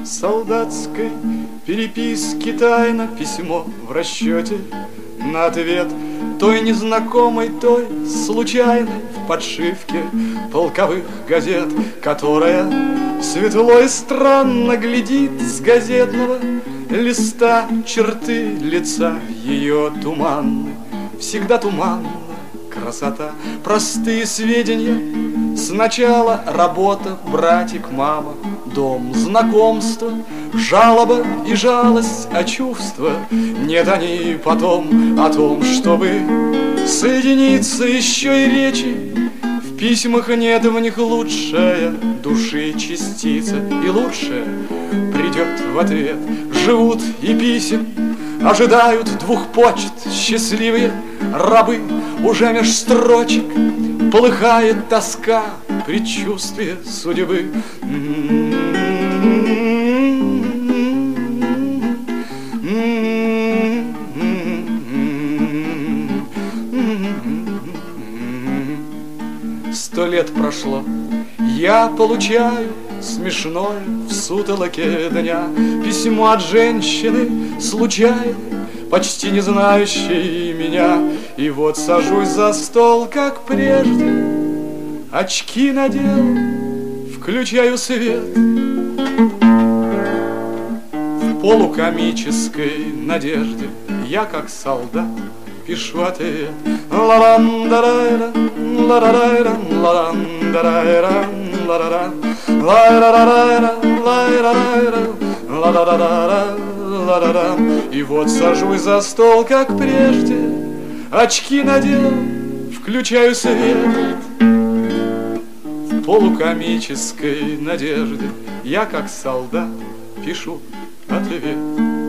солдатской переписки тайно письмо в расчете на ответ той незнакомой, той случайной в подшивке полковых газет, которая светло и странно глядит с газетного листа черты лица ее туманны, всегда туманна красота, простые сведения. Сначала работа, братик, мама, дом, знакомство, жалоба и жалость, а чувства нет они потом о том, чтобы соединиться еще и речи. В письмах нет в них лучшая души частица, и лучшая придет в ответ. Живут и писем ожидают двух почт счастливые рабы. Уже меж строчек полыхает тоска, предчувствие судьбы. Сто лет прошло, я получаю смешное в сутолоке дня письмо от женщины случайной, почти не знающей меня. И вот сажусь за стол, как прежде, очки надел, включаю свет. В полукомической надежде я, как солдат, пишу ответ. Ла-ран-да-рай-ра, ла-ра-рай-ра, ла-ран-да-рай-ра, ла-ра-ра, лай-ра-ра-рай-ра, лай-ра-рай-ра, ла-ра-ра-ра, ла-ра-ра. И вот сажусь за стол, как прежде, очки надел, включаю свет. В полукомической надежде я, как солдат, пишу ответ.